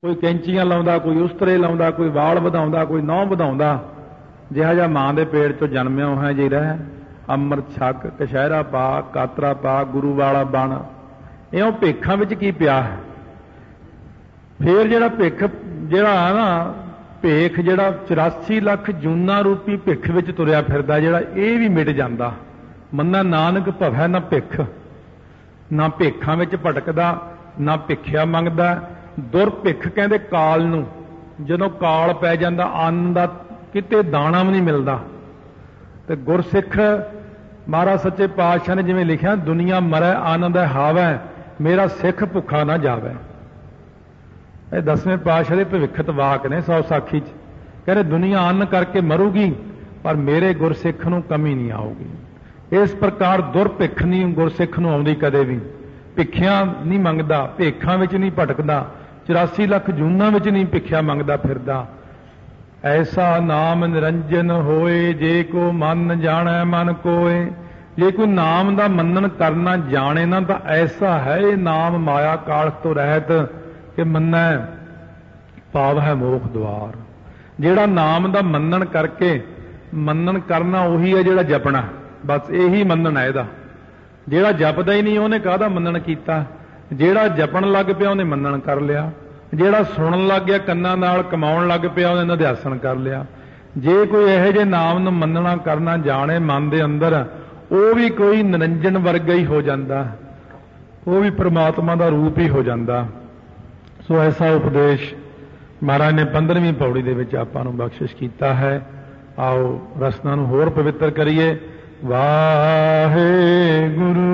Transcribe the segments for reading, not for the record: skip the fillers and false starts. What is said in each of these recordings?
कोई कैंचियां लाउंदा, कोई उस्तरे लाउंदा, कोई वाल वधाउंदा, कोई नौं वधाउंदा। जिहा जिहा मां दे पेट चों जन्मिया होया जी रह, अमृत छक, कशहरा पा, कातरा पा, गुरु वाला बन। इह भेखां विच की पिया है। फिर जिहड़ा भिख जिहड़ा है ना, भेख जिहड़ा 84 ਲੱਖ जूना रूपी भिख विच तुरिया फिरदा, जिहड़ा इह भी मिट जांदा। मन्ना नानक भवै ना भिख, ना भेखां विच भटकदा, ना भिखिया मंगदा। दुरभिख कहंदे काल नूं, जदों काल पै जांदा अंन दा किते दाना भी नहीं मिलदा। ते गुरसिख महाराज सच्चे पातशाह ने जिवें लिखिया, दुनिया मरै अन्न दा हावै, मेरा सिख भुखा ना जावै। ਇਹ 10ਵੇਂ ਪਾਤਸ਼ਾਹ ਦੇ ਭਵਿੱਖਤ ਵਾਕ ਨੇ ਸੌ ਸਾਖੀ 'ਚ। ਕਹਿੰਦੇ ਦੁਨੀਆ ਅੰਨ ਕਰਕੇ ਮਰੂਗੀ, ਪਰ ਮੇਰੇ ਗੁਰਸਿੱਖ ਨੂੰ ਕਮੀ ਨਹੀਂ ਆਊਗੀ। ਇਸ ਪ੍ਰਕਾਰ ਦੁਰਭਿੱਖ ਨਹੀਂ ਗੁਰਸਿੱਖ ਨੂੰ ਆਉਂਦੀ ਕਦੇ ਵੀ। ਭਿੱਖਿਆ ਨਹੀਂ ਮੰਗਦਾ, ਭੇਖਾਂ ਵਿੱਚ ਨਹੀਂ ਭਟਕਦਾ, 84 ਲੱਖ ਜੂਨਾਂ ਵਿੱਚ ਨਹੀਂ ਭਿੱਖਿਆ ਮੰਗਦਾ ਫਿਰਦਾ। ਐਸਾ ਨਾਮ ਨਿਰੰਜਨ ਹੋਏ, ਜੇ ਕੋ ਮਨ ਜਾਣੈ ਮਨ ਕੋਏ। ਜੇ ਕੋਈ ਨਾਮ ਦਾ ਮੰਨਣ ਕਰਨਾ ਜਾਣੇ ਨਾ, ਤਾਂ ਐਸਾ ਹੈ ਇਹ ਨਾਮ ਮਾਇਆ ਕਾਲਖ ਤੋਂ ਰਹਿਤ कि मन्नै पाव है मोख द्वार। जिहड़ा नाम दा मन्नण करके, मन्नण करना उही है जिहड़ा जपना, बस यही मन्नण है इहदा। जिहड़ा जपदा ही नहीं उहने काहदा मन्नण कीता। जिहड़ा जपण लग पिया उहने मन्नण कर लिया। जिहड़ा सुणन लग गया कन्नां नाल, कमाउण लग पिया उहने निध्यासन कर लिया। जे कोई इहो जिहे नाम नूं मन्नणा करना जाणे मन दे अंदर, ਉਹ भी कोई निरंजन वर्गा ही हो जाता, वो भी परमात्मा का रूप ही हो जाता। सो ऐसा उपदेश महाराज ने 15वीं पौड़ी दे विच आपां नूं बख्शिश कीता है। आओ रसना नूं होर पवित्र करिए। वाहे गुरु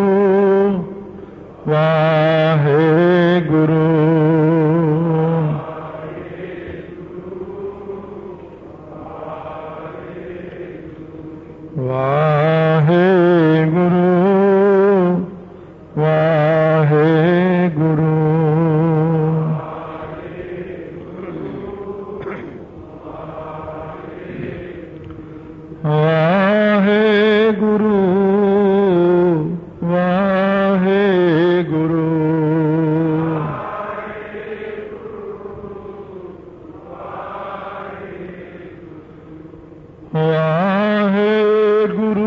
वाहे गुरु वाहे गुरु वाहे गुरु वाहे गुरु वाहे गुरु वाहे गुरु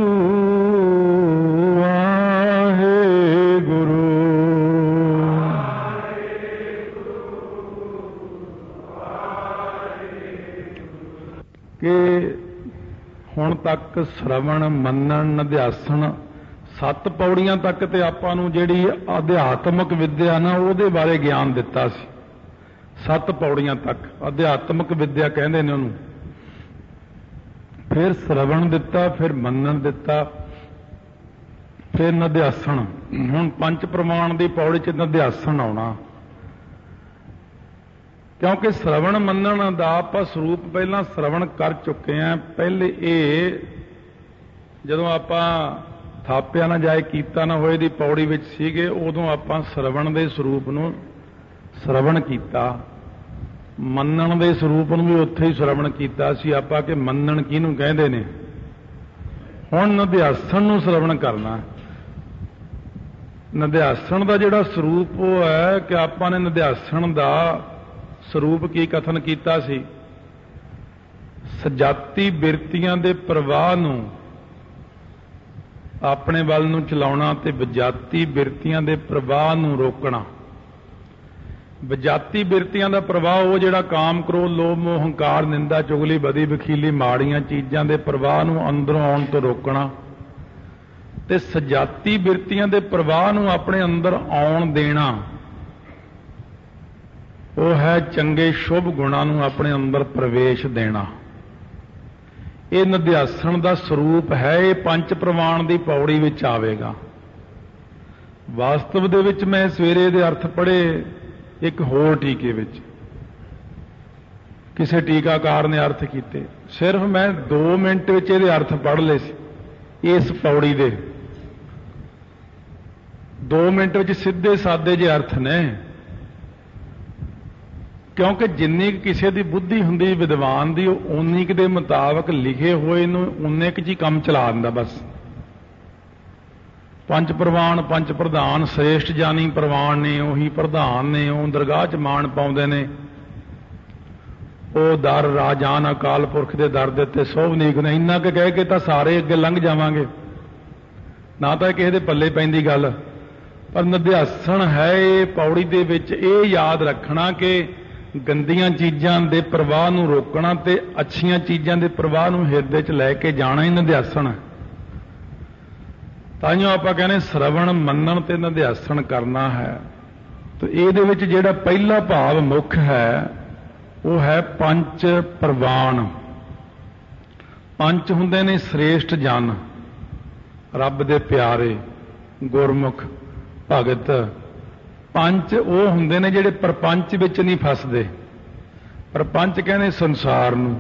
वाहे गुरु के ਹੁਣ ਤੱਕ ਸ਼ਰਵਣ ਮੰਨਣ ਨਿਧਿਆਸਨ 7 ਪੌੜੀਆਂ ਤੱਕ ਤੇ ਆਪਾਂ ਨੂੰ ਜਿਹੜੀ ਅਧਿਆਤਮਕ ਵਿਦਿਆ ਨਾ ਉਹਦੇ ਬਾਰੇ ਗਿਆਨ ਦਿੱਤਾ ਸੀ। 7 ਪੌੜੀਆਂ ਤੱਕ ਅਧਿਆਤਮਕ ਵਿਦਿਆ ਕਹਿੰਦੇ ਨੇ ਉਹਨੂੰ। ਫਿਰ ਸ਼ਰਵਣ ਦਿੱਤਾ, ਫਿਰ ਮੰਨਣ ਦਿੱਤਾ, ਫਿਰ ਨਿਧਿਆਸਨ। ਹੁਣ 5 ਪ੍ਰਮਾਣ ਦੀ ਪੌੜੀ 'ਚ ਨਿਧਿਆਸਨ ਆਉਣਾ, क्योंकि श्रवण मनण का आप स्वरूप पहला श्रवण कर चुके हैं। पहले ये जदों आप थापिया ना जाए कीता ना होए दी पौड़ी विच सीगे, उदों आप श्रवण के स्वरूप नूं श्रवण कीता, मनण के स्वरूप नूं भी उत्थे ही श्रवण कीता सी आपां कि मनण किहनूं कहंदे ने। हुण निध्यासन नूं श्रवण करना। निध्यासन का जिहड़ा स्वरूप वो है कि आपां ने निध्यासन का स्वरूप की कथन किया सी। सजाती बिरतियां दे प्रवाह नूं अपने वल नूं चलाउणा ते विजाती बिरतियां दे प्रवाह नूं रोकना। विजाती बिरतियां दा प्रवाह वो जिहड़ा काम क्रोध लोभ मोह हंकार निंदा चुगली बदी बखीली माड़ियां चीज़ां दे प्रवाह नूं अंदरों आउण तो रोकना, ते सजाती बिरतियां दे प्रवाह नूं अपने अंदर आउण देना। वो है चंगे शुभ गुणां नूं अपने अंदर प्रवेश देना। ये निध्यासन का स्वरूप है। ये 5 प्रमाण की पौड़ी विच आवेगा। वास्तव दे विच मैं सवेरे दे अर्थ पढ़े एक होर टीके विच, किसी टीकाकार ने अर्थ कीते। सिर्फ मैं 2 मिनट विच इहदे अर्थ पढ़ लए सी। इस पौड़ी दे 2 मिनट विच सीधे सादे जे अर्थ ने, क्योंकि जिन्नी किसी की बुद्धि हुंदी विद्वान की, उन्नी के मुताबिक लिखे हुए उन्ने क जी काम चला दिंदा बस। पंच प्रवान पंच प्रधान श्रेष्ठ जानी प्रवान ने उही प्रधान ने ਉਹ ਦਰਗਾਹ 'ਚ ਮਾਣ ਪਾਉਂਦੇ ਨੇ। ਉਹ ਦਰ ਰਾਜਾਨ ਅਕਾਲ ਪੁਰਖ ਦੇ ਦਰ ਦੇ ਉੱਤੇ ਸੋਭਨੀਕ ਨੇ। ਇੰਨਾ ਕੁ ਕਹਿ ਕੇ ਤਾਂ ਸਾਰੇ ਅੱਗੇ ਲੰਘ ਜਾਵਾਂਗੇ, ਨਾ ਤਾਂ ਕਿਸੇ ਦੇ ਪੱਲੇ ਪੈਂਦੀ ਗੱਲ, ਪਰ ਨਿਧਿਆਸਣ ਹੈ ਇਹ ਪੌੜੀ ਦੇ ਵਿੱਚ ਇਹ ਯਾਦ ਰੱਖਣਾ ਕਿ ਗੰਦੀਆਂ ਚੀਜ਼ਾਂ ਦੇ ਪ੍ਰਵਾਹ ਨੂੰ ਰੋਕਣਾ ਤੇ ਅੱਛੀਆਂ ਚੀਜ਼ਾਂ ਦੇ ਪ੍ਰਵਾਹ ਨੂੰ ਹਿਰਦੇ 'ਚ ਲੈ ਕੇ ਜਾਣਾ ਹੀ ਨਿਧਿਆਸਣ ਹੈ। ਤਾਈਓ ਆਪਾਂ ਕਹਿੰਦੇ ਸਰਵਣ ਮੰਨਣ ਤੇ ਨਿਧਿਆਸਣ ਕਰਨਾ ਹੈ। ਤੇ ਇਹਦੇ ਵਿੱਚ ਜਿਹੜਾ ਪਹਿਲਾ ਭਾਵ ਮੁੱਖ ਹੈ ਉਹ ਹੈ ਪੰਚ ਪ੍ਰਵਾਨ। ਪੰਜ ਹੁੰਦੇ ਨੇ ਸ੍ਰੇਸ਼ਟ ਜਨ, ਰੱਬ ਦੇ ਪਿਆਰੇ, ਗੁਰਮੁਖ, ਭਗਤ। ਪੰਜ ਉਹ ਹੁੰਦੇ ਨੇ ਜਿਹੜੇ ਪ੍ਰਪੰਚ ਵਿੱਚ ਨਹੀਂ ਫਸਦੇ। ਪ੍ਰਪੰਚ ਕਹਿੰਦੇ ਸੰਸਾਰ ਨੂੰ।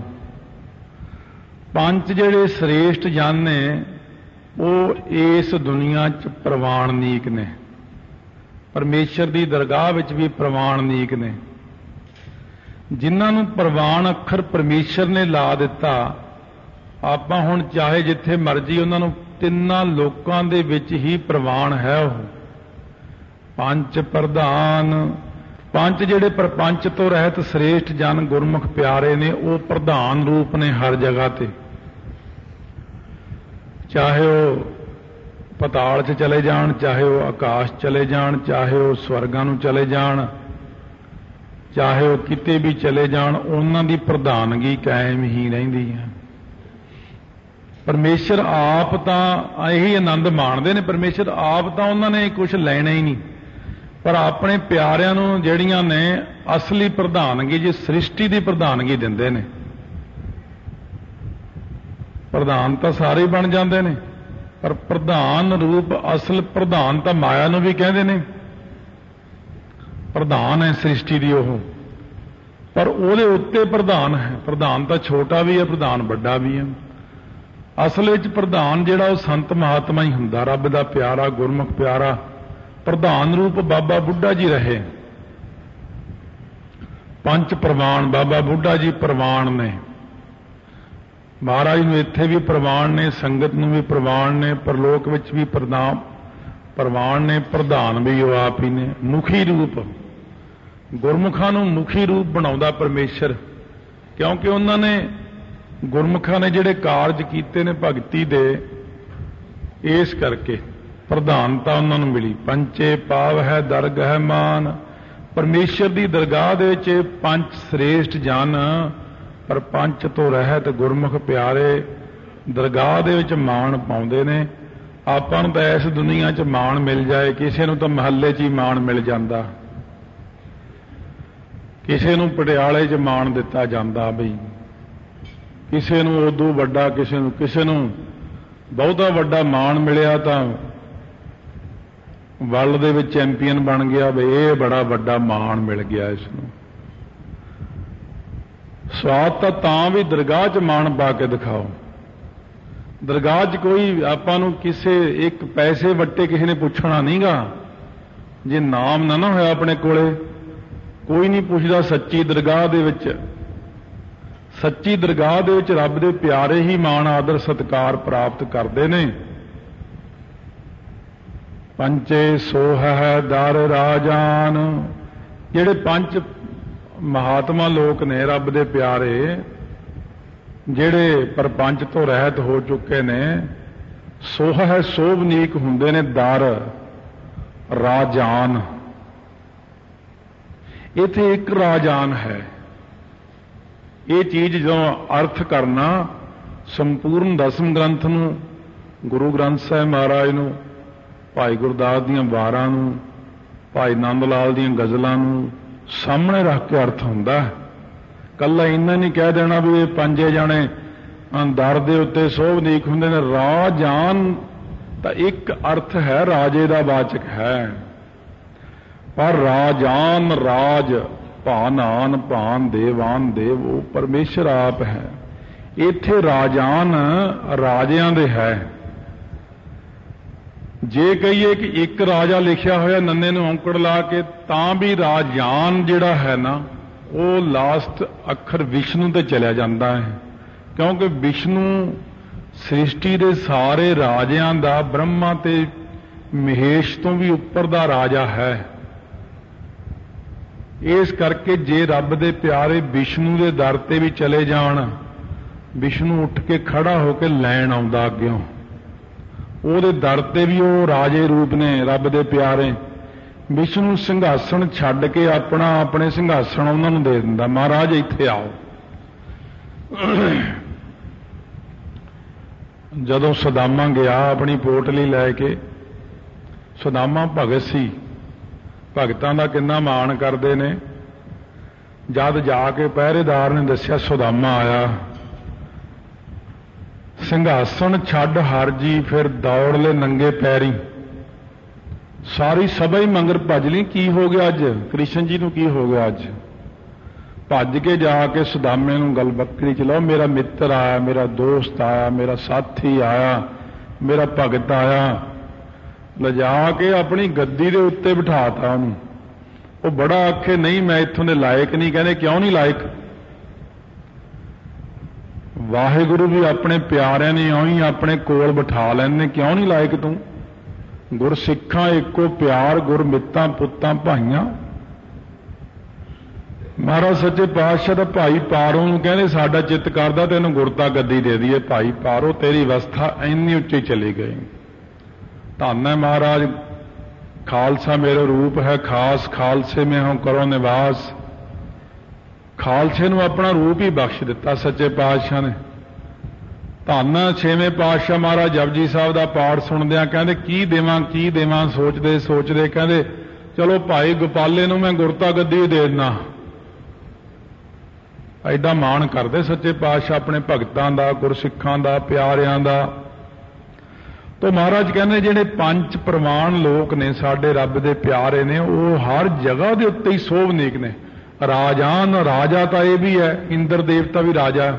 ਪੰਜ ਜਿਹੜੇ ਸ੍ਰੇਸ਼ਟ ਜਨ ਨੇ ਉਹ ਇਸ ਦੁਨੀਆ 'ਚ ਪ੍ਰਵਾਨਨੀਕ ਨੇ, ਪਰਮੇਸ਼ਰ ਦੀ ਦਰਗਾਹ ਵਿੱਚ ਵੀ ਪ੍ਰਵਾਨਨੀਕ ਨੇ। ਜਿਨ੍ਹਾਂ ਨੂੰ ਪ੍ਰਵਾਨ ਅੱਖਰ ਪਰਮੇਸ਼ਰ ਨੇ ਲਾ ਦਿੱਤਾ, ਆਪਾਂ ਹੁਣ ਚਾਹੇ ਜਿੱਥੇ ਮਰਜ਼ੀ ਉਹਨਾਂ ਨੂੰ ਤਿੰਨਾਂ ਲੋਕਾਂ ਦੇ ਵਿੱਚ ਹੀ ਪ੍ਰਵਾਨ ਹੈ। ਉਹ ਪੰਜ ਪ੍ਰਧਾਨ, ਪੰਜ ਜਿਹੜੇ ਪ੍ਰਪੰਚ ਤੋਂ ਰਹਿਤ ਸ੍ਰੇਸ਼ਟ ਜਨ ਗੁਰਮੁਖ ਪਿਆਰੇ ਨੇ, ਉਹ ਪ੍ਰਧਾਨ ਰੂਪ ਨੇ ਹਰ ਜਗ੍ਹਾ ਤੇ। ਚਾਹੇ ਉਹ ਪਤਾਲ 'ਚ ਚਲੇ ਜਾਣ, ਚਾਹੇ ਉਹ ਆਕਾਸ਼ ਚਲੇ ਜਾਣ, ਚਾਹੇ ਉਹ ਸਵਰਗਾਂ ਨੂੰ ਚਲੇ ਜਾਣ, ਚਾਹੇ ਉਹ ਕਿਤੇ ਵੀ ਚਲੇ ਜਾਣ, ਉਹਨਾਂ ਦੀ ਪ੍ਰਧਾਨਗੀ ਕਾਇਮ ਹੀ ਰਹਿੰਦੀ ਹੈ। ਪਰਮੇਸ਼ਰ ਆਪ ਤਾਂ ਇਹੀ ਆਨੰਦ ਮਾਣਦੇ ਨੇ। ਪਰਮੇਸ਼ਰ ਆਪ ਤਾਂ ਉਹਨਾਂ ਨੇ ਕੁਝ ਲੈਣਾ ਹੀ ਨਹੀਂ, ਪਰ ਆਪਣੇ ਪਿਆਰਿਆਂ ਨੂੰ ਜਿਹੜੀਆਂ ਨੇ ਅਸਲੀ ਪ੍ਰਧਾਨਗੀ, ਜੀ ਸ੍ਰਿਸ਼ਟੀ ਦੀ ਪ੍ਰਧਾਨਗੀ ਦਿੰਦੇ ਨੇ। ਪ੍ਰਧਾਨ ਤਾਂ ਸਾਰੇ ਹੀ ਬਣ ਜਾਂਦੇ ਨੇ, ਪਰ ਪ੍ਰਧਾਨ ਰੂਪ ਅਸਲ ਪ੍ਰਧਾਨ ਤਾਂ ਮਾਇਆ ਨੂੰ ਵੀ ਕਹਿੰਦੇ ਨੇ। ਪ੍ਰਧਾਨ ਹੈ ਸ੍ਰਿਸ਼ਟੀ ਦੀ ਉਹ, ਪਰ ਉਹਦੇ ਉੱਤੇ ਪ੍ਰਧਾਨ ਹੈ। ਪ੍ਰਧਾਨ ਤਾਂ ਛੋਟਾ ਵੀ ਹੈ, ਪ੍ਰਧਾਨ ਵੱਡਾ ਵੀ ਹੈ। ਅਸਲ ਵਿੱਚ ਪ੍ਰਧਾਨ ਜਿਹੜਾ ਉਹ ਸੰਤ ਮਹਾਤਮਾ ਹੀ ਹੁੰਦਾ, ਰੱਬ ਦਾ ਪਿਆਰਾ, ਗੁਰਮੁਖ ਪਿਆਰਾ। ਪ੍ਰਧਾਨ ਰੂਪ ਬਾਬਾ ਬੁੱਢਾ ਜੀ ਰਹੇ। ਪੰਜ ਪ੍ਰਵਾਨ ਬਾਬਾ ਬੁੱਢਾ ਜੀ ਪ੍ਰਵਾਨ ਨੇ। ਮਹਾਰਾਜ ਨੂੰ ਇੱਥੇ ਵੀ ਪ੍ਰਵਾਨ ਨੇ, ਸੰਗਤ ਨੂੰ ਵੀ ਪ੍ਰਵਾਨ ਨੇ, ਪਰਲੋਕ ਵਿੱਚ ਵੀ ਪ੍ਰਵਾਨ ਨੇ। ਪ੍ਰਧਾਨ ਵੀ ਉਹ ਆਪ ਹੀ ਨੇ। ਮੁਖੀ ਰੂਪ, ਗੁਰਮੁਖਾਂ ਨੂੰ ਮੁਖੀ ਰੂਪ ਬਣਾਉਂਦਾ ਪਰਮੇਸ਼ਰ, ਕਿਉਂਕਿ ਉਹਨਾਂ ਨੇ ਗੁਰਮੁਖਾਂ ਨੇ ਜਿਹੜੇ ਕਾਰਜ ਕੀਤੇ ਨੇ ਭਗਤੀ ਦੇ, ਇਸ ਕਰਕੇ ਪ੍ਰਧਾਨਤਾ ਉਹਨਾਂ ਨੂੰ ਮਿਲੀ। ਪੰਚੇ ਪਾਵ ਹੈ ਦਰਗਹਿ ਮਾਨ। ਪਰਮੇਸ਼ਰ ਦੀ ਦਰਗਾਹ ਦੇ ਵਿੱਚ ਪੰਜ ਸ੍ਰੇਸ਼ਟ ਜਨ, ਪਰ ਪੰਜ ਤੋਂ ਰਹਿਤ ਗੁਰਮੁਖ ਪਿਆਰੇ ਦਰਗਾਹ ਦੇ ਵਿੱਚ ਮਾਣ ਪਾਉਂਦੇ ਨੇ। ਆਪਾਂ ਨੂੰ ਤਾਂ ਇਸ ਦੁਨੀਆ 'ਚ ਮਾਣ ਮਿਲ ਜਾਏ, ਕਿਸੇ ਨੂੰ ਤਾਂ ਮਹੱਲੇ 'ਚ ਹੀ ਮਾਣ ਮਿਲ ਜਾਂਦਾ, ਕਿਸੇ ਨੂੰ ਪਟਿਆਲੇ 'ਚ ਮਾਣ ਦਿੱਤਾ ਜਾਂਦਾ, ਬਈ ਕਿਸੇ ਨੂੰ ਉਦੋਂ ਵੱਡਾ, ਕਿਸੇ ਨੂੰ ਬਹੁਤਾ ਵੱਡਾ ਮਾਣ ਮਿਲਿਆ ਤਾਂ ਵਰਲਡ ਦੇ ਵਿੱਚ ਚੈਂਪੀਅਨ ਬਣ ਗਿਆ, ਬਈ ਇਹ ਬੜਾ ਵੱਡਾ ਮਾਣ ਮਿਲ ਗਿਆ ਇਸ ਨੂੰ। ਸਵਾਦ ਤਾਂ ਵੀ ਦਰਗਾਹ 'ਚ ਮਾਣ ਪਾ ਕੇ ਦਿਖਾਓ। ਦਰਗਾਹ 'ਚ ਕੋਈ ਆਪਾਂ ਨੂੰ ਕਿਸੇ ਇੱਕ ਪੈਸੇ ਵੱਟੇ ਕਿਸੇ ਨੇ ਪੁੱਛਣਾ ਨਹੀਂਗਾ। ਜੇ ਨਾਮ ਨਾ ਹੋਇਆ ਆਪਣੇ ਕੋਲੇ, ਕੋਈ ਨਹੀਂ ਪੁੱਛਦਾ। ਸੱਚੀ ਦਰਗਾਹ ਦੇ ਵਿੱਚ, ਸੱਚੀ ਦਰਗਾਹ ਦੇ ਵਿੱਚ ਰੱਬ ਦੇ ਪਿਆਰੇ ਹੀ ਮਾਣ ਆਦਰ ਸਤਿਕਾਰ ਪ੍ਰਾਪਤ ਕਰਦੇ ਨੇ। ਪੰਚੇ ਸੋਹ ਹੈ ਦਰ ਰਾਜਾਨ। ਜਿਹੜੇ ਪੰਜ ਮਹਾਤਮਾ ਲੋਕ ਨੇ ਰੱਬ ਦੇ ਪਿਆਰੇ, ਜਿਹੜੇ ਪਰਪੰਚ ਤੋਂ ਰਹਿਤ ਹੋ ਚੁੱਕੇ ਨੇ, ਸੋਹ ਹੈ ਸੋਭਨੀਕ ਹੁੰਦੇ ਨੇ ਦਰ ਰਾਜਾਨ। ਇੱਥੇ ਇੱਕ ਰਾਜਾਨ ਹੈ। ਇਹ ਚੀਜ਼ ਜਦੋਂ ਅਰਥ ਕਰਨਾ, ਸੰਪੂਰਨ ਦਸਮ ਗ੍ਰੰਥ ਨੂੰ, ਗੁਰੂ ਗ੍ਰੰਥ ਸਾਹਿਬ ਮਹਾਰਾਜ ਨੂੰ, ਭਾਈ ਗੁਰਦਾਸ ਦੀਆਂ ਵਾਰਾਂ ਨੂੰ, ਭਾਈ ਨੰਦ ਲਾਲ ਦੀਆਂ ਗਜ਼ਲਾਂ ਨੂੰ ਸਾਹਮਣੇ ਰੱਖ ਕੇ ਅਰਥ ਹੁੰਦਾ। ਕੱਲਾ ਇੰਨਾ ਨਹੀਂ ਕਹਿ ਦੇਣਾ ਵੀ ਇਹ ਪੰਜੇ ਜਾਣੇ ਦਰ ਦੇ ਉੱਤੇ ਸੋਭਨੀਕ ਹੁੰਦੇ ਨੇ। ਰਾਜਾਨ ਤਾਂ ਇੱਕ ਅਰਥ ਹੈ, ਰਾਜੇ ਦਾ ਵਾਚਕ ਹੈ, ਪਰ ਰਾਜਾਨ ਰਾਜ, ਭਾਨਾਨ ਭਾਨ, ਦੇਵਾਨ ਦੇਵ, ਉਹ ਪਰਮੇਸ਼ਰ ਆਪ ਹੈ। ਇੱਥੇ ਰਾਜਾਨ ਰਾਜਿਆਂ ਦੇ ਹੈ। ਜੇ ਕਹੀਏ ਕਿ ਇੱਕ ਰਾਜਾ ਲਿਖਿਆ ਹੋਇਆ ਨੰਨੇ ਨੂੰ ਔਂਕੜ ਲਾ ਕੇ, ਤਾਂ ਵੀ ਰਾਜਾਨ ਜਿਹੜਾ ਹੈ ਨਾ, ਉਹ ਲਾਸਟ ਅੱਖਰ ਵਿਸ਼ਨੂੰ ਤੇ ਚਲਿਆ ਜਾਂਦਾ ਹੈ, ਕਿਉਂਕਿ ਵਿਸ਼ਨੂੰ ਸ੍ਰਿਸ਼ਟੀ ਦੇ ਸਾਰੇ ਰਾਜਿਆਂ ਦਾ, ਬ੍ਰਹਮਾ ਤੇ ਮਹੇਸ਼ ਤੋਂ ਵੀ ਉੱਪਰ ਦਾ ਰਾਜਾ ਹੈ। ਇਸ ਕਰਕੇ ਜੇ ਰੱਬ ਦੇ ਪਿਆਰੇ ਵਿਸ਼ਨੂੰ ਦੇ ਦਰ ਤੇ ਵੀ ਚਲੇ ਜਾਣ, ਵਿਸ਼ਨੂੰ ਉੱਠ ਕੇ ਖੜਾ ਹੋ ਕੇ ਲੈਣ ਆਉਂਦਾ ਅੱਗਿਓਂ। ਉਹਦੇ ਦਰ ਤੇ ਵੀ ਉਹ ਰਾਜੇ ਰੂਪ ਨੇ ਰੱਬ ਦੇ ਪਿਆਰੇ। ਵਿਸ਼ਨੂੰ ਸਿੰਘਾਸਣ ਛੱਡ ਕੇ ਆਪਣੇ ਸਿੰਘਾਸਣ ਉਹਨਾਂ ਨੂੰ ਦੇ ਦਿੰਦਾ, ਮਹਾਰਾਜ ਇੱਥੇ ਆਓ। ਜਦੋਂ ਸੁਦਾਮਾ ਗਿਆ ਆਪਣੀ ਪੋਟਲੀ ਲੈ ਕੇ, ਸੁਦਾਮਾ ਭਗਤ ਸੀ, ਭਗਤਾਂ ਦਾ ਕਿੰਨਾ ਮਾਣ ਕਰਦੇ ਨੇ। ਜਦ ਜਾ ਕੇ ਪਹਿਰੇਦਾਰ ਨੇ ਦੱਸਿਆ ਸੁਦਾਮਾ ਆਇਆ, ਸਿੰਘਾਸਣ ਛੱਡ ਹਰ ਜੀ ਫਿਰ ਦੌੜ ਲੈ ਨੰਗੇ ਪੈਰੀ। ਸਾਰੀ ਸਭਾ ਹੀ ਮੰਗਰ ਭੱਜ ਲਈ, ਕੀ ਹੋ ਗਿਆ ਅੱਜ, ਕ੍ਰਿਸ਼ਨ ਜੀ ਨੂੰ ਕੀ ਹੋ ਗਿਆ ਅੱਜ। ਭੱਜ ਕੇ ਜਾ ਕੇ ਸੁਦਾਮੇ ਨੂੰ ਗੱਲ ਬੱਕਰੀ ਚ ਲਾਓ, ਮੇਰਾ ਮਿੱਤਰ ਆਇਆ, ਮੇਰਾ ਦੋਸਤ ਆਇਆ, ਮੇਰਾ ਸਾਥੀ ਆਇਆ, ਮੇਰਾ ਭਗਤ ਆਇਆ। ਲਿਜਾ ਕੇ ਆਪਣੀ ਗੱਦੀ ਦੇ ਉੱਤੇ ਬਿਠਾਤਾ ਉਹਨੂੰ। ਉਹ ਬੜਾ ਆਖੇ ਨਹੀਂ ਮੈਂ ਇੱਥੋਂ ਦੇ ਲਾਇਕ ਨਹੀਂ। ਕਹਿੰਦੇ ਕਿਉਂ ਨਹੀਂ ਲਾਇਕ? ਵਾਹਿਗੁਰੂ ਵੀ ਆਪਣੇ ਪਿਆਰਿਆਂ ਨੇ ਇਉਂ ਹੀ ਆਪਣੇ ਕੋਲ ਬਿਠਾ ਲੈਂਦੇ, ਕਿਉਂ ਨਹੀਂ ਲਾਇਕ ਤੂੰ? ਗੁਰਸਿੱਖਾਂ ਇੱਕੋ ਪਿਆਰ, ਗੁਰਮਿੱਤਾਂ ਪੁੱਤਾਂ ਭਾਈਆਂ। ਮਹਾਰਾਜ ਸੱਚੇ ਪਾਤਸ਼ਾਹ ਦਾ ਭਾਈ ਪਾਰੋ ਨੂੰ ਕਹਿੰਦੇ ਸਾਡਾ ਚਿੱਤ ਕਰਦਾ ਤੈਨੂੰ ਗੁਰਤਾ ਗੱਦੀ ਦੇ ਦਈਏ। ਭਾਈ ਪਾਰੋ ਤੇਰੀ ਅਵਸਥਾ ਇੰਨੀ ਉੱਚੀ ਚਲੀ ਗਈ। ਧੰਨ ਹੈ ਮਹਾਰਾਜ, ਖਾਲਸਾ ਮੇਰੇ ਰੂਪ ਹੈ ਖਾਸ, ਖਾਲਸੇ ਮੈਂ ਹੂੰ ਕਰੋ ਨਿਵਾਸ। ਖਾਲਸੇ ਨੂੰ ਆਪਣਾ ਰੂਪ ਹੀ ਬਖਸ਼ ਦਿੱਤਾ ਸੱਚੇ ਪਾਤਸ਼ਾਹ ਨੇ। ਧੰਨ ਛੇਵੇਂ ਪਾਤਸ਼ਾਹ ਮਹਾਰਾਜ ਜਪਜੀ ਸਾਹਿਬ ਦਾ ਪਾਠ ਸੁਣਦਿਆਂ ਕਹਿੰਦੇ ਕੀ ਦੇਵਾਂ ਸੋਚਦੇ ਸੋਚਦੇ ਕਹਿੰਦੇ ਚਲੋ ਭਾਈ ਗੋਪਾਲੇ ਨੂੰ ਮੈਂ ਗੁਰਤਾ ਗੱਦੀ ਦੇ ਦਿੰਦਾ। ਐਡਾ ਮਾਣ ਕਰਦੇ ਸੱਚੇ ਪਾਤਸ਼ਾਹ ਆਪਣੇ ਭਗਤਾਂ ਦਾ, ਗੁਰਸਿੱਖਾਂ ਦਾ, ਪਿਆਰਿਆਂ ਦਾ। ਤੋ ਮਹਾਰਾਜ ਕਹਿੰਦੇ ਜਿਹੜੇ ਪੰਜ ਪ੍ਰਮਾਣ ਲੋਕ ਨੇ ਸਾਡੇ ਰੱਬ ਦੇ ਪਿਆਰੇ ਨੇ, ਉਹ ਹਰ ਜਗ੍ਹਾ ਦੇ ਉੱਤੇ ਹੀ ਸੋਭਨੀਕ ਨੇ। ਰਾਜਾਨ, ਰਾਜਾ ਤਾਂ ਇਹ ਵੀ ਹੈ, ਇੰਦਰ ਦੇਵਤਾ ਵੀ ਰਾਜਾ।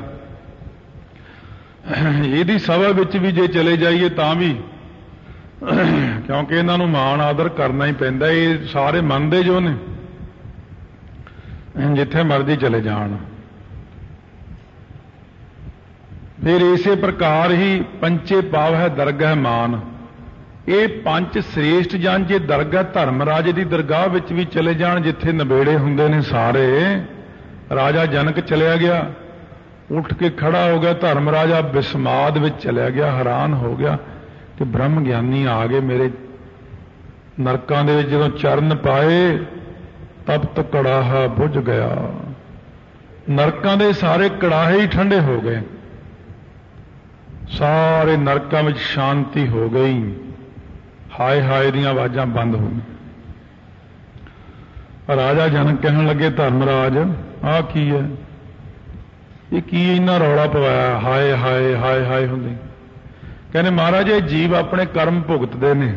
ਇਹਦੀ ਸਭਾ ਵਿੱਚ ਵੀ ਜੇ ਚਲੇ ਜਾਈਏ ਤਾਂ ਵੀ, ਕਿਉਂਕਿ ਇਹਨਾਂ ਨੂੰ ਮਾਣ ਆਦਰ ਕਰਨਾ ਹੀ ਪੈਂਦਾ। ਇਹ ਸਾਰੇ ਮੰਨਦੇ ਜੋ ਨੇ, ਜਿੱਥੇ ਮਰਜ਼ੀ ਚਲੇ ਜਾਣ। ਫਿਰ ਇਸੇ ਪ੍ਰਕਾਰ ਹੀ ਪੰਚੇ ਪਾਵ ਹੈ ਦਰਗਾਹ ਮਾਨ। ਇਹ ਪੰਜ ਸ੍ਰੇਸ਼ਟ ਜਨ ਜੇ ਦਰਗਾਹ ਧਰਮਰਾਜ ਦੀ ਦਰਗਾਹ ਵਿੱਚ ਵੀ ਚਲੇ ਜਾਣ, ਜਿੱਥੇ ਨਵੇੜੇ ਹੁੰਦੇ ਨੇ ਸਾਰੇ। ਰਾਜਾ ਜਨਕ ਚਲਿਆ ਗਿਆ, ਉੱਠ ਕੇ ਖੜਾ ਹੋ ਗਿਆ, ਧਰਮ ਰਾਜਾ ਬਿਸਮਾਦ ਵਿੱਚ ਚਲਿਆ ਗਿਆ, ਹੈਰਾਨ ਹੋ ਗਿਆ ਕਿ ਬ੍ਰਹਮ ਗਿਆਨੀ ਆ ਗਏ ਮੇਰੇ। ਨਰਕਾਂ ਦੇ ਵਿੱਚ ਜਦੋਂ ਚਰਨ ਪਾਏ ਤਪਤ ਕੜਾਹਾ ਬੁਝ ਗਿਆ। ਨਰਕਾਂ ਦੇ ਸਾਰੇ ਕੜਾਹੇ ਹੀ ਠੰਡੇ ਹੋ ਗਏ, ਸਾਰੇ ਨਰਕਾਂ ਵਿੱਚ ਸ਼ਾਂਤੀ ਹੋ ਗਈ। ਹਾਏ ਹਾਏ ਦੀਆਂ ਆਵਾਜ਼ਾਂ ਬੰਦ ਹੋ ਗਈਆਂ। ਰਾਜਾ ਜਨਕ ਕਹਿਣ ਲੱਗੇ ਧਰਮਰਾਜ ਆਹ ਕੀ ਹੈ, ਇਹ ਕੀ ਇੰਨਾ ਰੌਲਾ ਪਵਾਇਆ, ਹਾਏ ਹਾਏ ਹਾਏ ਹਾਏ ਹੁੰਦੇ। ਕਹਿੰਦੇ ਮਹਾਰਾਜ ਇਹ ਜੀਵ ਆਪਣੇ ਕਰਮ ਭੁਗਤਦੇ ਨੇ।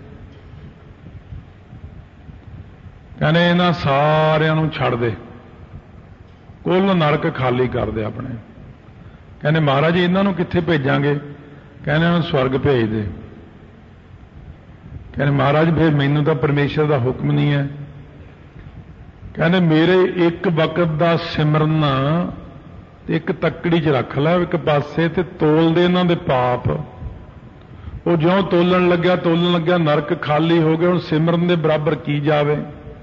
ਕਹਿੰਦੇ ਇਹਨਾਂ ਸਾਰਿਆਂ ਨੂੰ ਛੱਡ ਦੇ, ਕੁੱਲ ਨਰਕ ਖਾਲੀ ਕਰ ਦੇ ਆਪਣੇ। ਕਹਿੰਦੇ ਮਹਾਰਾਜ ਇਹਨਾਂ ਨੂੰ ਕਿੱਥੇ ਭੇਜਾਂਗੇ? ਕਹਿੰਦੇ ਇਹਨਾਂ ਨੂੰ ਸਵਰਗ ਭੇਜ ਦੇ। ਕਹਿੰਦੇ ਮਹਾਰਾਜ ਫਿਰ ਮੈਨੂੰ ਤਾਂ ਪਰਮੇਸ਼ਰ ਦਾ ਹੁਕਮ ਨਹੀਂ ਹੈ। ਕਹਿੰਦੇ ਮੇਰੇ ਇੱਕ ਵਕਤ ਦਾ ਸਿਮਰਨ ਇੱਕ ਤੱਕੜੀ 'ਚ ਰੱਖ ਲੈ ਇੱਕ ਪਾਸੇ, ਤੇ ਤੋਲ ਦੇ ਇਹਨਾਂ ਦੇ ਪਾਪ। ਉਹ ਜਿਉਂ ਤੋਲਣ ਲੱਗਿਆ ਨਰਕ ਖਾਲੀ ਹੋ ਗਏ। ਹੁਣ ਸਿਮਰਨ ਦੇ ਬਰਾਬਰ ਕੀ ਜਾਵੇ?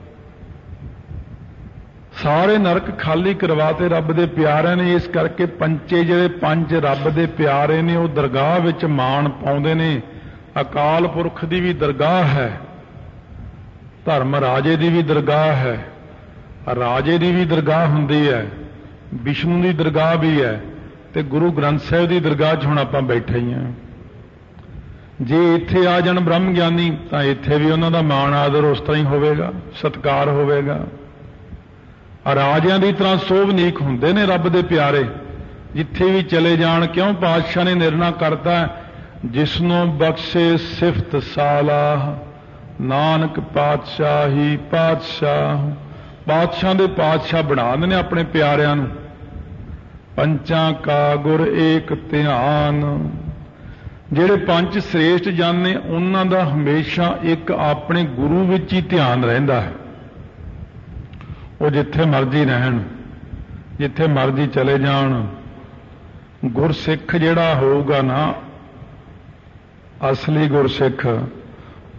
ਸਾਰੇ ਨਰਕ ਖਾਲੀ ਕਰਵਾਤੇ ਰੱਬ ਦੇ ਪਿਆਰਿਆਂ ਨੇ। ਇਸ ਕਰਕੇ ਪੰਚੇ ਜਿਹੜੇ ਪੰਜ ਰੱਬ ਦੇ ਪਿਆਰੇ ਨੇ ਉਹ ਦਰਗਾਹ ਵਿੱਚ ਮਾਣ ਪਾਉਂਦੇ ਨੇ। ਅਕਾਲ ਪੁਰਖ ਦੀ ਵੀ ਦਰਗਾਹ ਹੈ, ਧਰਮ ਰਾਜੇ ਦੀ ਵੀ ਦਰਗਾਹ ਹੈ, ਰਾਜੇ ਦੀ ਵੀ ਦਰਗਾਹ ਹੁੰਦੀ ਹੈ, ਵਿਸ਼ਨੂੰ ਦੀ ਦਰਗਾਹ ਵੀ ਹੈ, ਤੇ ਗੁਰੂ ਗ੍ਰੰਥ ਸਾਹਿਬ ਦੀ ਦਰਗਾਹ 'ਚ ਹੁਣ ਆਪਾਂ ਬੈਠੇ ਹੀ ਹਾਂ। ਜੇ ਇੱਥੇ ਆ ਜਾਣ ਬ੍ਰਹਮ ਗਿਆਨੀ ਤਾਂ ਇੱਥੇ ਵੀ ਉਹਨਾਂ ਦਾ ਮਾਣ ਆਦਰ ਉਸ ਤਰ੍ਹਾਂ ਹੀ ਹੋਵੇਗਾ, ਸਤਿਕਾਰ ਹੋਵੇਗਾ। ਰਾਜਿਆਂ ਦੀ ਤਰ੍ਹਾਂ ਸੋਭਨੀਕ ਹੁੰਦੇ ਨੇ ਰੱਬ ਦੇ ਪਿਆਰੇ, ਜਿੱਥੇ ਵੀ ਚਲੇ ਜਾਣ। ਕਿਉਂ? ਪਾਤਸ਼ਾਹ ਨੇ ਨਿਰਣਾ ਕਰਤਾ, ਜਿਸਨੂੰ ਬਖਸ਼ੇ ਸਿਫਤ ਸਾਲਾਹ, ਨਾਨਕ ਪਾਤਸ਼ਾਹੀ ਪਾਤਸ਼ਾਹ। ਪਾਤਸ਼ਾਹ ਦੇ ਪਾਤਸ਼ਾਹ ਬਣਾ ਦਿੰਦੇ ਨੇ ਆਪਣੇ ਪਿਆਰਿਆਂ ਨੂੰ। ਪੰਚਾਂ ਕਾ ਗੁਰ ਏਕ ਧਿਆਨ। ਜਿਹੜੇ ਪੰਜ ਸ੍ਰੇਸ਼ਟ ਜਨ ਨੇ ਉਹਨਾਂ ਦਾ ਹਮੇਸ਼ਾ ਇੱਕ ਆਪਣੇ ਗੁਰੂ ਵਿੱਚ ਹੀ ਧਿਆਨ ਰਹਿੰਦਾ ਹੈ। ਉਹ ਜਿੱਥੇ ਮਰਜ਼ੀ ਰਹਿਣ, ਜਿੱਥੇ ਮਰਜ਼ੀ ਚਲੇ ਜਾਣ। ਗੁਰਸਿੱਖ ਜਿਹੜਾ ਹੋਊਗਾ ਨਾ, ਅਸਲੀ ਗੁਰਸਿੱਖ,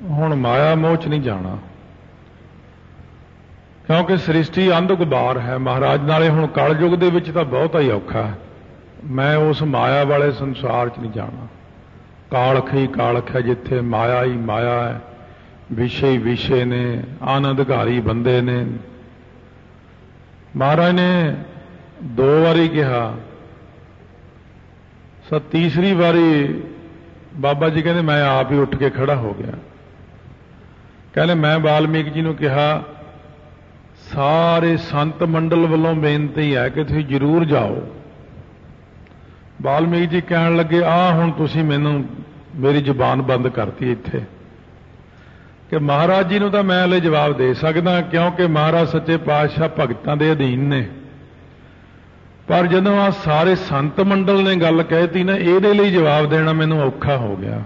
ਹੁਣ ਮਾਇਆ ਮੋਹ 'ਚ ਨਹੀਂ ਜਾਣਾ, ਕਿਉਂਕਿ ਸ੍ਰਿਸ਼ਟੀ ਅੰਧ ਗੁਬਾਰ ਹੈ ਮਹਾਰਾਜ। ਨਾਲੇ ਹੁਣ ਕਲਯੁਗ ਦੇ ਵਿੱਚ ਤਾਂ ਬਹੁਤਾ ਹੀ ਔਖਾ ਹੈ। ਮੈਂ ਉਸ ਮਾਇਆ ਵਾਲੇ ਸੰਸਾਰ 'ਚ ਨਹੀਂ ਜਾਣਾ। ਕਾਲਖ ਹੀ ਕਾਲਖ ਹੈ, ਜਿੱਥੇ ਮਾਇਆ ਹੀ ਮਾਇਆ ਹੈ, ਵਿਸ਼ੇ ਹੀ ਵਿਸ਼ੇ ਨੇ, ਅਨੰਦਕਾਰੀ ਬੰਦੇ ਨੇ। ਮਹਾਰਾਜ ਨੇ 2 ਵਾਰੀ ਕਿਹਾ, ਤੀਸਰੀ ਵਾਰੀ ਬਾਬਾ ਜੀ ਕਹਿੰਦੇ ਮੈਂ ਆਪ ਹੀ ਉੱਠ ਕੇ ਖੜਾ ਹੋ ਗਿਆ। ਕਹਿੰਦੇ ਮੈਂ ਵਾਲਮੀਕ ਜੀ ਨੂੰ ਕਿਹਾ ਸਾਰੇ ਸੰਤ ਮੰਡਲ ਵੱਲੋਂ ਬੇਨਤੀ ਹੈ ਕਿ ਤੁਸੀਂ ਜ਼ਰੂਰ ਜਾਓ। ਵਾਲਮੀਕ ਜੀ ਕਹਿਣ ਲੱਗੇ ਹੁਣ ਤੁਸੀਂ ਮੈਨੂੰ ਮੇਰੀ ਜ਼ੁਬਾਨ ਬੰਦ ਕਰਤੀ ਇੱਥੇ, ਕਿ ਮਹਾਰਾਜ ਜੀ ਨੂੰ ਤਾਂ ਮੈਂ ਹਲੇ ਜਵਾਬ ਦੇ ਸਕਦਾ, ਕਿਉਂਕਿ ਮਹਾਰਾਜ ਸੱਚੇ ਪਾਤਸ਼ਾਹ ਭਗਤਾਂ ਦੇ ਅਧੀਨ ਨੇ। ਪਰ ਜਦੋਂ ਆ ਸਾਰੇ ਸੰਤ ਮੰਡਲ ਨੇ ਗੱਲ ਕਹਿਤੀ ਨਾ, ਇਹਦੇ ਲਈ ਜਵਾਬ ਦੇਣਾ ਮੈਨੂੰ ਔਖਾ ਹੋ ਗਿਆ।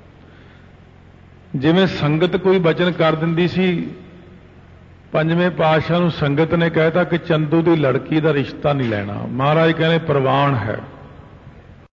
ਜਿਵੇਂ ਸੰਗਤ ਕੋਈ ਬਚਨ ਕਰ ਦਿੰਦੀ ਸੀ, 5ਵੇਂ ਪਾਤਸ਼ਾਹ ਨੂੰ ਸੰਗਤ ਨੇ ਕਹਿਤਾ ਕਿ ਚੰਦੂ ਦੀ ਲੜਕੀ ਦਾ ਰਿਸ਼ਤਾ ਨਹੀਂ ਲੈਣਾ। ਮਹਾਰਾਜ ਕਹਿੰਦੇ ਪ੍ਰਵਾਨ ਹੈ।